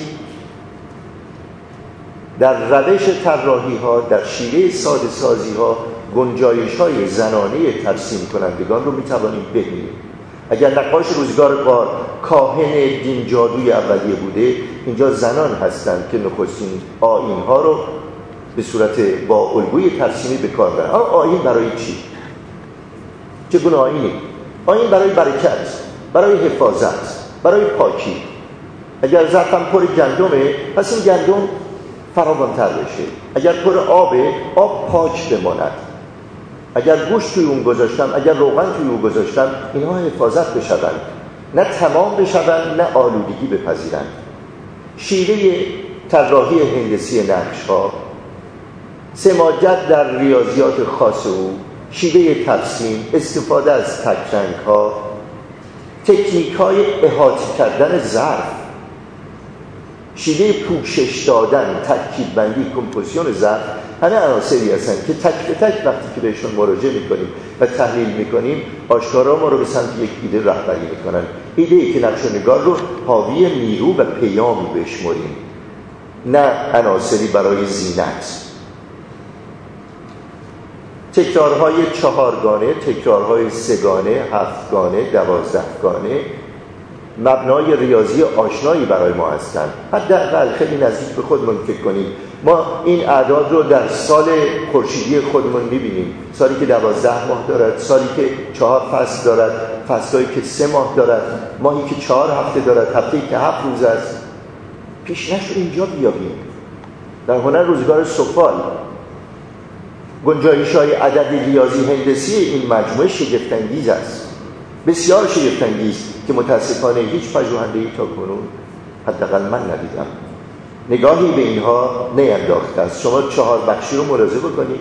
در روش طراحی ها، در شیوه ساده سازی ها گنجایش های زنانه ترسیم کنندگان رو میتوانیم ببینیم. اگر نقاش روزگار قار کاهن دین جادوی اولیه بوده، اینجا زنان هستند که نخستین آیین ها رو به صورت با الگوی ترسیمی به کار برن. آیین برای چی؟ چگونه آیینی؟ آیین برای برکت، برای حفاظت، برای پاکی. اگر ظرفم پر گندمه، پس این گندم فراوان‌تر بشه. اگر پر آبه، آب پاک بماند. اگر گوشت توی اون گذاشتم، اگر روغن توی اون گذاشتم، اینها حفاظت بشوند، نه تمام بشوند، نه آلودگی بپذیرند. شیوه طراحی هندسی نقش‌ها، سماجت در ریاضیات خاص او، شیوه ترسیم، استفاده از تک‌رنگ‌ها، تکنیک‌های احاطه کردن ظرف، شیوه پوشش دادن، ترکیب بندی، کمپوزیسیون ظرف، همه عناصری هستند که تک به تک وقتی که بهشون مراجعه می‌کنیم و تحلیل می‌کنیم، آشکارا ما رو به سمت یک ایده رهبری می‌کنن. ایده‌ای که نقش‌ونگار رو حاوی نیرو و پیامی بشمریم، نه عناصری برای زینت. تکرارهای 4 گانه، تکرارهای 3 گانه، 7 گانه، 12 گانه مبنای ریاضی آشنایی برای ما هستند. حداقل خیلی نزدیک به خودمون فکر کنیم. ما این اعداد رو در سال خورشیدی خودمون می‌بینیم. سالی که 12 ماه دارد، سالی که 4 فصل دارد، فصلایی که 3 ماه دارد، ماهی که 4 هفته دارد، هفته‌ای که 7 روز است. پیشنش رو اینجا بیابیم. در هنر روزگار سفال گنجایش‌های عدد ریاضی هندسی این مجموعه شگفت‌انگیز است، بسیار شگفت‌انگیز که متاسفانه هیچ پژوهنده‌ای تا کنون حداقل من ندیدم نگاهی به اینها نینداخته است. شما 4 بخشی رو ملاحظه بکنید.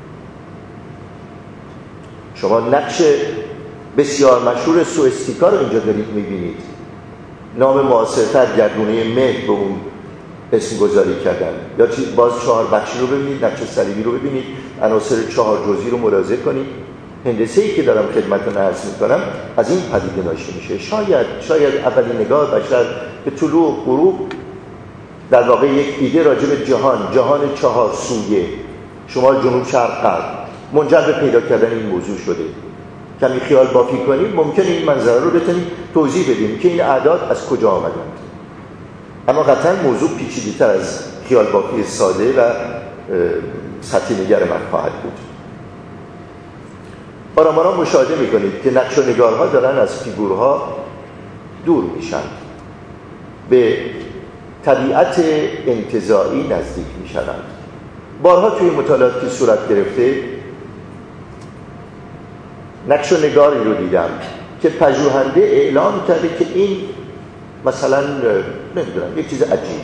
شما نقش بسیار مشهور سوئستیکا رو اینجا دارید می‌بینید. نام معاصرتر گردونه مهر به اون اسم گذاری کردن. یا باز 4 بخشی رو ببینید، نقش صلیبی رو ببینید، عناصر 4 جزئی رو ملاحظه کنید. هندسه‌ای که دارم خدمتتون عرض می‌کنم از این پدیده ناشی میشه. شاید اولین نگاه بشر به طلوع و غروب در واقع یک ایده راجع به جهان 4 سویه، شمال جنوب شرق غرب، منجر به پیدا کردن این موضوع شده. کمی خیال بافی کنیم ممکنه این منظره رو بتونیم توضیح بدیم که این اعداد از کجا آمدند. اما قطعا موضوع پیچیده‌تر از خیال بافی ساده و سطحی نگر من خواهد بود. آرام مشاهده میکنید که نقش و نگارها دارن از فیگورها دور میشن، به طبیعت انتزاعی نزدیک میشنند. بارها توی مطالعات که صورت گرفته نقش و نگاری رو دیدم که پژوهنده اعلام کرده که این مثلا نمیدونم یک چیز عجیب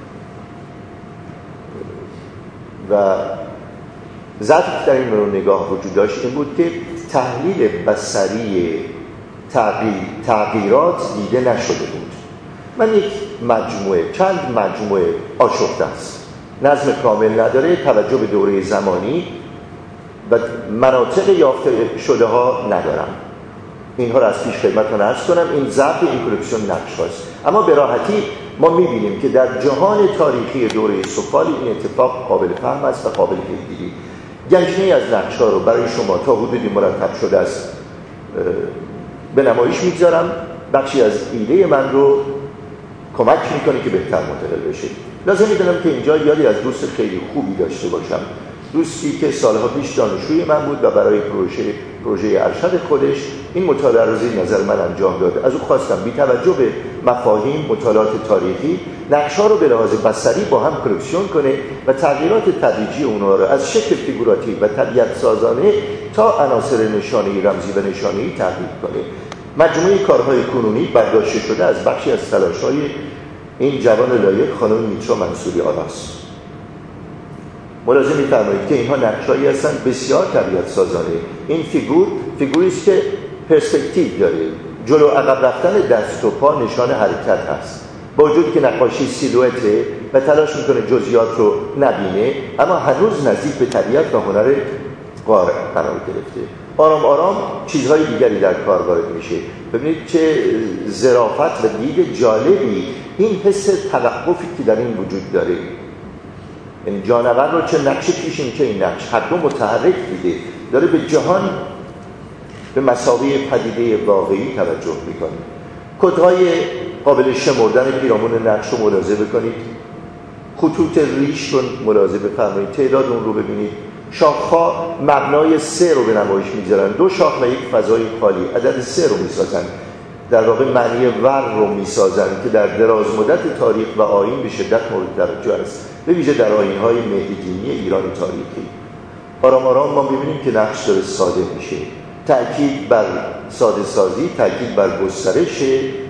و ضعفی که در این مورد نگاه وجود داشت این بود که تحلیل بصری تغییرات دیده نشده بود. من یک چند مجموعه آشفته است، نظم کامل نداره، توجه به دوره زمانی و مناطق یافته شده ها ندارم. اینها را از پیش خدمتتون عرض کنم. این ضعف این کلکسیون نقش هاست. اما به راحتی ما می‌بینیم که در جهان تاریخی دوره سفال این اتفاق قابل فهم است و قابل پیگیری. گنجینه‌ای از نقش‌ها رو برای شما تا حدودی مرتب شده است به نمایش می‌گذارم. بخشی از ایده من رو کمک می‌کنه که بهتر منتقل بشه. لازم می‌دونم که اینجا یادی از دوست خیلی خوبی داشته باشم، دوستی که سالها پیش دانشجوی من بود و برای پروژه ارشد خودش این مطالعه رو زیر نظر من انجام داد. از او خواستم بی توجه به مفاهیم مطالعات تاریخی نقش‌ها رو به لحاظ بصری با هم کلکسیون کنه و تغییرات تدریجی اونها رو از شکل فیگوراتیو و طبیعت سازانه تا عناصر نشانه‌ای رمزی و نشانه‌ای تحلیل کنه. مجموعه کارهای کنونی برداشته شده از بخشی از تلاش‌های این جوان لایق خانم میترا منصوری آلاست. ملاحظه می‌فرمایید که اینها نقش‌هایی هستند بسیار طبیعت سازانه. این فیگوری است که پرسپکتیو داره، جلو عقب رفتن دست و پا نشان حرکت هست، با وجودی که نقاشی سیلوئته و تلاش می‌کنه جزئیات رو نبینه، اما هنوز نزدیک به طبیعت و هنر قارئ قرار گرفته. آرام آرام چیزهای دیگری در کار وارد میشه. ببینید چه ظرافت و دید جالبی این حس توقفی که در این وجود داره. این جانور رو چه نقش پیشین که این نقش هر دو متحرک دیده، داره به جهان به مثابه پدیده واقعی توجه میکنه. کدهای قابل شمردن پیرامون نقش رو ملاحظه بکنید، خطوط ریش رو ملاحظه بفرمایید، تعداد اون رو ببینید. شاخها مبنای 3 رو به نمایش میذارن، 2 شاخ و یک فضای خالی، عدد 3 رو میسازن، در واقع معنی ور رو میسازن که در دراز مدت تاریخ و آیین به شدت مورد توجه است، به ویژه در آیین‌های مهدی‌دینی ایران تاریخی. آرام آرام ما می‌بینیم که نقش داره ساده میشه، تأکید بر ساده سازی، تأکید بر گسترش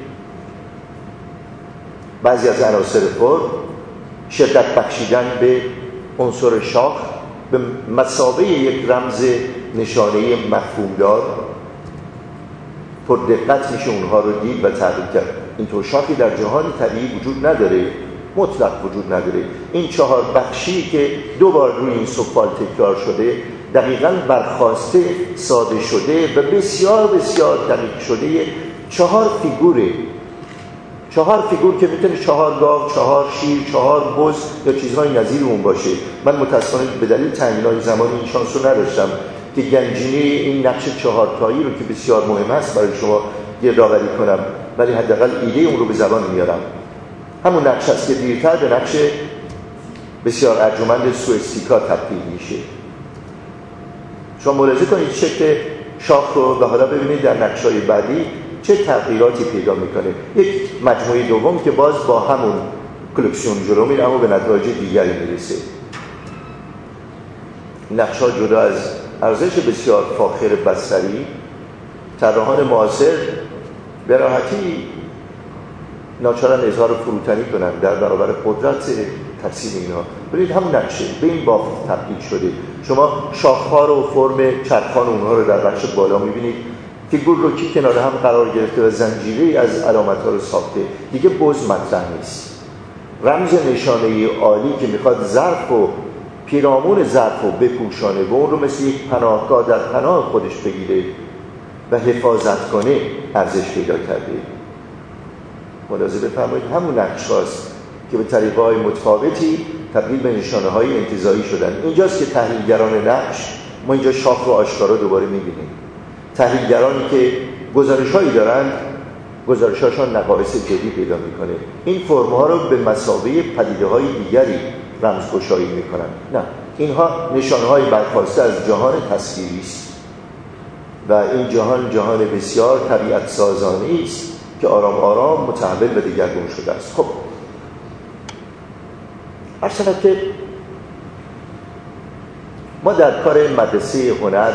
بعضی از عناصر فرم، شدت بخشیدن به عنصر شاخ به مثابه یک رمز نشانه مفهومدار، پر دقت میشه اونها رو دید و تعریف کرد. اینطور شاخی در جهان طبیعی وجود نداره، مطلق وجود نداره. این 4 بخشی که 2 بار روی این سفال تکرار شده، دقیقاً برخواسته، ساده شده و بسیار بسیار دقیق شده 4 فیگوره. 4 فیگور که میتونه 4 گاو، 4 شیر، 4 بز یا چیزهای نظیر اون باشه. من متأسفانه به دلیل تنگنای زمانی این شانس رو نداشتم که گنجینه این نقش 4 تایی رو که بسیار مهم است برای شما گردآوری کنم، ولی حداقل ایده اون رو به زبان میارم. همون نقش است که دیرتر به نقش بسیار ارجمند سوئستیکا تبدیل میشه. شما ملاحظه کنید شکل شاخ رو و حالا ببینید در نقش‌های بعدی چه تغییراتی پیدا میکنه. یک مجموعه دوم که باز با همون کلکسیون جلو میره اما به نتایج دیگری میرسه. نقش‌ها جدا از ارزش بسیار فاخر بصری، طراحان معاصر به راحتی ناچارن اظهار فروتنی کنند در برابر قدرت ترسیم اینها. ببینید همون نقشه به این بافت تبدیل شده. شما شاخه‌ها رو فرم چرخان اونها رو در بخش بالا میبینید، فیگور رو که کنار هم قرار گرفته و زنجیره‌ای از علامت‌ها رو ساخته. دیگه بز مطرح نیست. رمز نشانه‌ای عالی که میخواد ظرف و پیرامون ظرف رو بپوشانه و اون رو مثل یک پناهگاه در پناه خودش بگیره و حفاظت کنه ارزش پیدا کرده. ملاحظه بفرمایید همون نقش‌هاست که به طریقه‌های متفاوتی تبدیل به نشانه‌های انتزاعی شدن. اینجاست که تحلیلگران نقش، ما اینجا شاخ رو آشکارا دوباره می‌بینیم. تحلیلگرانی که گزارش‌هایی دارند، گزارش‌هاشون نقایص جدی پیدا می‌کنه. این فرم‌ها رو به مثابه پدیده‌های دیگری رمزگشایی می‌کنن. نه، اینها نشانه‌های برخواسته از جهان تصویری است و این جهان بسیار طبیعت سازانه‌ای است که آرام آرام متحول به دگرگون شده است. خب عرض شود که ما در کار مدرسه هنر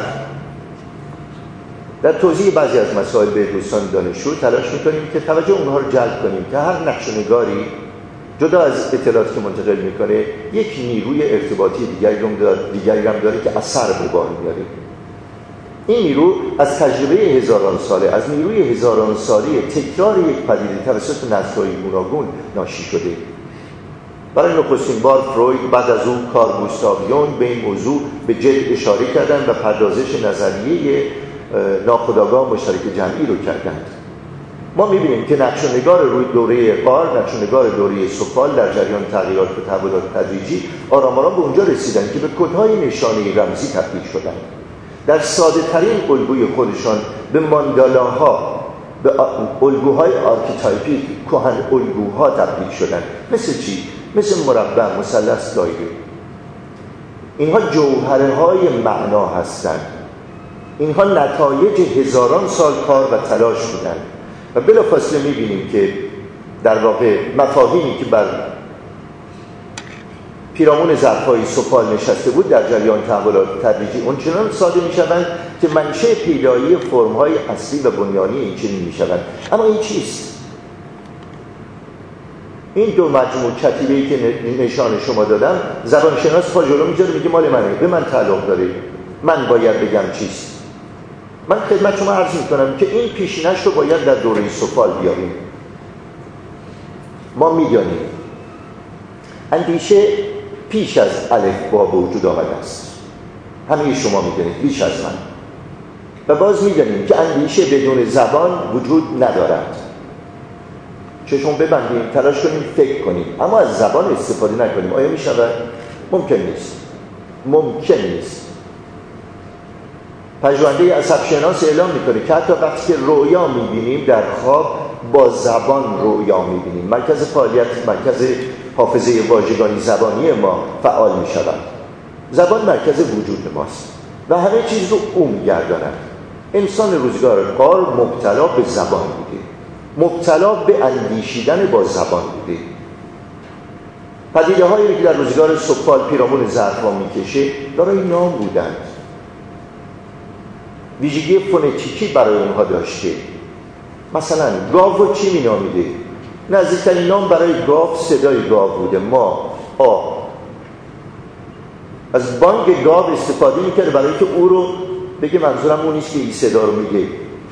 در توضیح بعضی از مسائل به دوستان دانشجو تلاش می‌کنیم که توجه اونها رو جلب کنیم که هر نقشه‌نگاری جدا از اطلاعاتی که منتقل می‌کنه یک نیروی ارتباطی دیگری هم داره که اثر به بار میاره. این نیرو از تجربه هزاران ساله، از نیروی هزاران ساله تکرار یک پدیده توسط نسل‌های گوناگون ناشی شده. برای نخستین بار فروید، بعد از اون کارل گوستاو یونگ به این موضوع به جد اشاره کردند و پردازش نظریه ناخودآگاه مشترک جمعی رو کردند. ما می‌بینیم که نقشه‌نگار روی دوره غار، نقشه‌نگار دوره سفال در جریان تغییرات و تحولات تدریجی آرام آرام به اونجا رسیدن که به کدهای نشانه رمزی تبدیل شدن. در ساده ترین الگوی خودشان به ماندالاها، به الگوهای آرکیتایپی، کهن الگوها تبدیل شدن. مثل چی؟ مثل مربع، مثلث، دایره. اینها جوهرهای معنا هستند. اینها نتایج هزاران سال کار و تلاش بودند و بلافاصله می‌بینیم که در واقع مفاهیمی که بر پیرامون ظرف‌های سفال نشسته بود در جریان تحولات تدریجی اونچنان ساده می‌شوند که منشأ پیدایی فرم‌های اصلی و بنیانی این چنین می‌شوند. اما این چیست؟ این دو مجموع کتیبه‌ای که نشان شما دادم، زبانشناس پا جلو می‌ذاره میگه مال منه، به من تعلق داره، من باید بگم چیست. من خدمت شما عرض می‌کنم که این پیشینش رو باید در دوره سفال بیاریم. ما می‌دانیم اندیشه پیش از الفبا به وجود آمده است. همه شما می‌دانید، بیش از من. و باز می‌دانیم که اندیشه بدون زبان وجود ندارد. چشم ببندیم، تلاش کنیم فکر کنیم، اما از زبان استفاده نکنیم. آیا می‌شود؟ ممکن نیست. ممکن نیست. پژوهنده عصب‌شناس اعلام می‌کنه که حتی وقتی که رؤیا می‌بینیم در خواب با زبان رؤیا می‌بینیم. مرکز فعالیت، مرکز حافظه واژگانی زبانی ما فعال می‌شود. زبان مرکز وجود ماست و همه چیز رو او می‌گرداند. انسان روزگار غار مبتلا به زبان بوده، مبتلا به اندیشیدن با زبان بوده. پدیده‌هایی که در روزگار سفال پیرامون ظرف‌ها می‌کشه دارای نام بودند، ویژگی فونتیکی برای اونها داشته. مثلا گاو رو چی می‌نامیده؟ نزدیکترین نام برای گاو صدای گاو بوده، ما از بانگ گاو استفاده می‌کرد برای که او رو بگه منظورم اون نیست که این صدا رو میگه.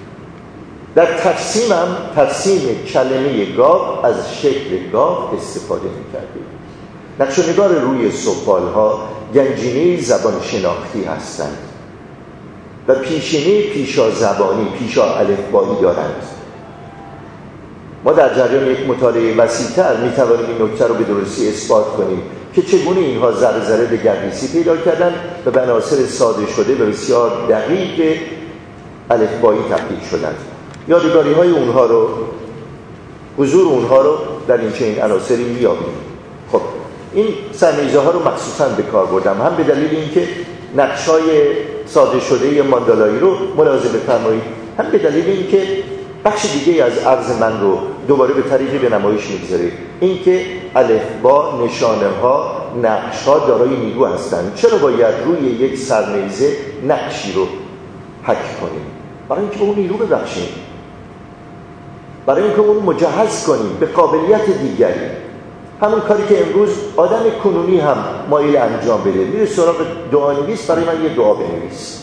در ترسیم کلمه گاو از شکل گاو استفاده می‌کرده. نقشه‌نگار روی سفال‌ها گنجینه زبان شناختی هستند و پیشینه پیشا زبانی، پیشا الفبایی دارند. ما در جریان یک مطالعه وسیع‌تر می‌توانیم این نکته رو به درستی اثبات کنیم که چگونه اینها ذره ذره به گردیسی پیدا کردن و به عناصر ساده شده و بسیار دقیق الفبایی تبدیل شدند. یادگاری‌های اونها رو، حضور اونها رو در این چنین عناصری می‌یابیم. خب این سرنیزه‌ها رو مخصوصاً به کار بردم، هم به دلیل اینکه نقش‌های ساده شده ماندالایی رو ملاحظه بفرمایید، هم به دلیل اینکه بخش دیگه از عرض من رو دوباره به طریقی به نمایش می‌گذاره. اینکه الفبا، نشانه‌ها، نقش‌ها دارای نیرو هستند. چرا باید روی یک سرنیزه نقشی رو حک کنیم؟ برای اینکه به اون نیرو ببخشیم، برای اینکه اون مجهز کنیم به قابلیت دیگری. همون کاری که امروز آدم کنونی هم مایل انجام بده، میره سراغ دعانویس، برای من یه دعا بنویس،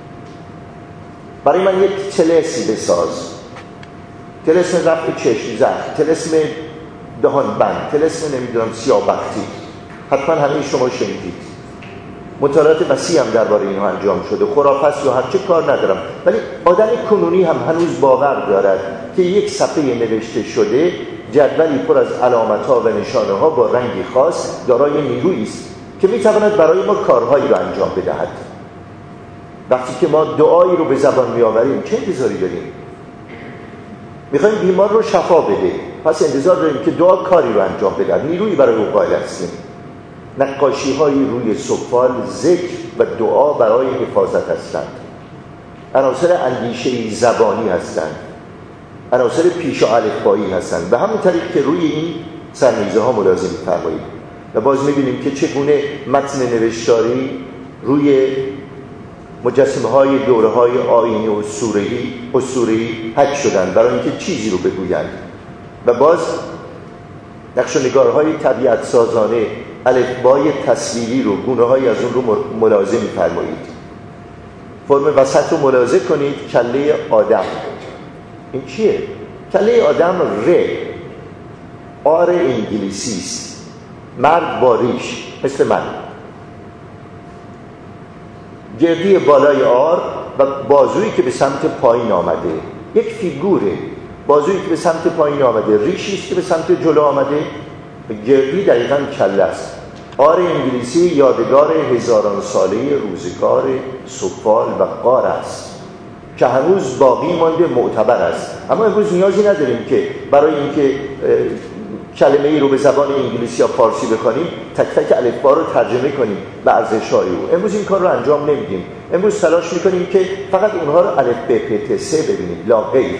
برای من یک طلسم بساز، طلسم رفع چشم زخم، طلسم دهان بند، طلسم نمیدونم سیاه‌بختی. حتما همه شما شنیدید. مطالعات وسیع هم درباره اینها انجام شده. خرافات یا هر چه کار ندارم، ولی آدم کنونی هم هنوز باور دارد که یک صفحه نوشته شده، جدولی پر از علامت‌ها و نشانه‌ها با رنگی خاص دارای نیرویی است که می‌تواند برای ما کارهایی را انجام بدهد. وقتی که ما دعایی رو به زبان می‌آوریم چه انتظاری داریم؟ می‌خوایم بیمار رو شفا بده، پس انتظار داریم که دعا کاری رو انجام بده، نیرویی برای او قائل هستیم. نقاشی‌های روی سفال ذکر و دعا برای حفاظت هستند، عناصر اندیشه‌ای زبانی هستند، عناصر پیشا الفبایی هستند. به همون طریق که روی این سرنیزه‌ها ملاحظه می‌فرمایید و باز می‌بینیم که چگونه متن نوشتاری روی مجسمه‌های دوره‌های آیینی و اسطوره‌ای حک شدند برای اینکه چیزی رو بگویند. و باز نقشه‌نگارهای طبیعت سازانه الفبای تصویری رو، گونه‌هایی از اون رو ملاحظه می‌فرمایید. فرم وسط رو ملاحظه کنید، کله آدم. این چیه؟ کله آدم آر انگلیسی است، مرد با ریش مثل من، گردی بالای آر و بازویی که به سمت پایین آمده، یک فیگوره. بازویی که به سمت پایین آمده، ریشی است که به سمت جلو آمده، گردی دقیقاً کله است. آر انگلیسی یادگار هزاران ساله روزگار سفال و غار است که هنوز باقی مانده، معتبر است. اما امروز نیازی نداریم که برای اینکه کلمه ای رو به زبان انگلیسی یا فارسی بخونیم تک تک الفبا رو ترجمه کنیم به ارزش‌های او. امروز این کار رو انجام نمیدیم. امروز تلاش میکنیم که فقط اونها رو الف ب پ ت س ببینیم، لا غیر.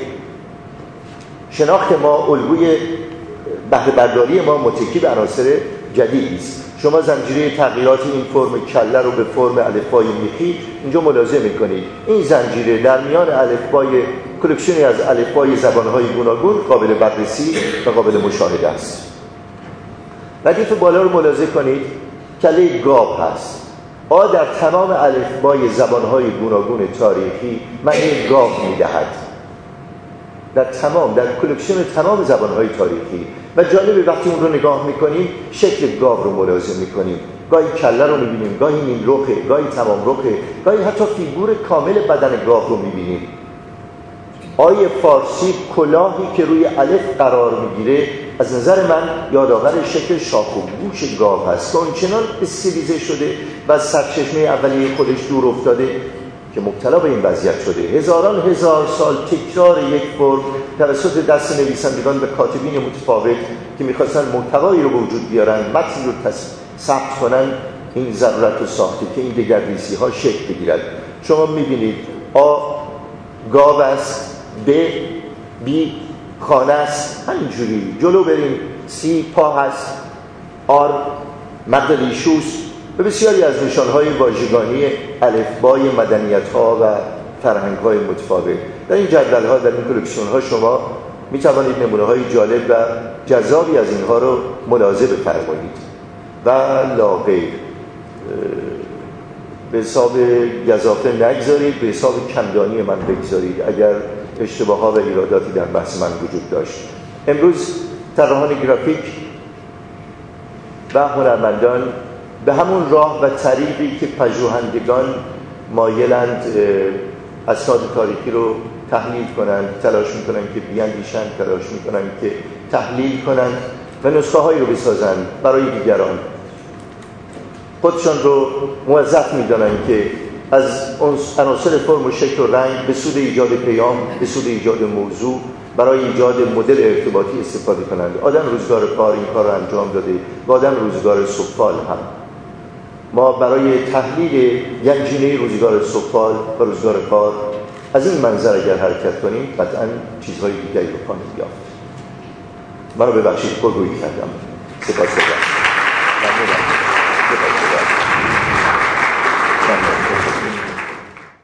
شناخت ما، الگوی بهره برداری ما متکی به عناصر جدیدی است. شما زنجیره تغییرات این فرم کله رو به فرم الفبای میخی اینجا ملاحظه میکنید. این زنجیره در میان الفبای کلکسیونی از الفبای زبانهای گوناگون قابل بررسی و قابل مشاهده است. ردیف بالا رو ملاحظه کنید، کله گاو هست. آ در تمام الفبای زبانهای گوناگون تاریخی معنی گاو میدهد، در کلکسیون تمام زبانهای تاریخی. و جالبه وقتی اون رو نگاه میکنیم شکل گاو رو ملاحظه میکنیم، گاهی کله رو میبینیم، گاهی نیم رخه، گاهی تمام رخه، گاهی حتی فیگور کامل بدن گاو رو میبینیم. آی فارسی کلاهی که روی الف قرار میگیره از نظر من یادآور شکل شاخ و گوش گاو هست که اونچنان استیلیزه شده و از سرچشمه اولیه خودش دور افتاده که مبتلا به این وضعیت شده. هزاران هزار سال تکرار یک فرم توسط دست نویسندگان و کاتبین متفاوت که می‌خواستن محتوایی رو به وجود بیارن، متنی رو ثبت کنن، این ضرورت رو ساخته که این دگردیسی‌ها شکل بگیرد. شما می‌بینید آ گاو است، ب بی خانه است، همینجوری جلو بریم، سی پا هست، آر مقد ریشوست و بسیاری از نشانهای واژگانی الفبای مدنیت‌ها و فرهنگ‌های متفاوت. در این جدول‌ها، در این کلکسیون‌ها شما می‌توانید نمونه‌های جالب و جذابی از اینها رو ملاحظه بفرمایید و لا غیر. به حساب گزافه نگذارید، به حساب کمدانی من بگذارید اگر اشتباه‌ها و ایراداتی در بحث من وجود داشت. امروز طراحان گرافیک و هنرمندان به همون راه و طریقی که پژوهندگان مایلند اسناد تاریخی رو تحلیل کنند، تلاش میکنن که بیاندیشند، تلاش میکنن که تحلیل کنند و نسخه هایی رو بسازند برای دیگران. خودشان رو موظف میدانن که از عناصر فرم و شکل و رنگ به سود ایجاد پیام، به سود ایجاد موضوع، برای ایجاد مدل ارتباطی استفاده کنند. آدم روزگار کار این کار رو انجام داده و آدم روزگار سفال هم. ما برای تحلیل گنجینه روزگار سفال و روزگار کار از این منظر اگر حرکت کنیم قطعاً چیزهای دیگری رو خواهیم یافت. من رو ببخشید پرگویی کردم. سپاسگزارم.